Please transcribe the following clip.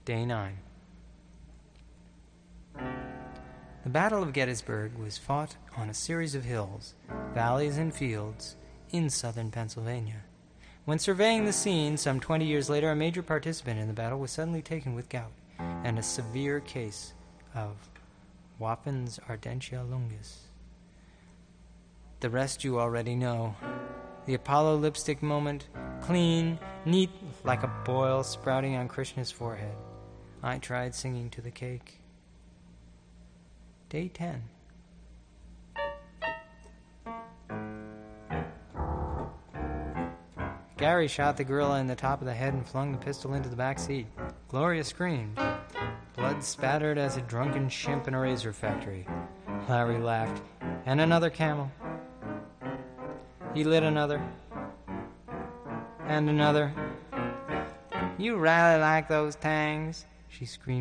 Day 9. The Battle of Gettysburg was fought on a series of hills, valleys, and fields in southern Pennsylvania. When surveying the scene some 20 years later, a major participant in the battle was suddenly taken with gout and a severe case of Wappens Ardentia Longus. The rest you already know. The Apollo lipstick moment, clean, neat, like a boil sprouting on Krishna's forehead. I tried singing to the cake. Day 10. Gary shot the gorilla in the top of the head and flung the pistol into the back seat. Gloria screamed. Blood spattered as a drunken chimp in a razor factory. Larry laughed. And another camel. He lit another. And another. You rally like those tangs, she screamed.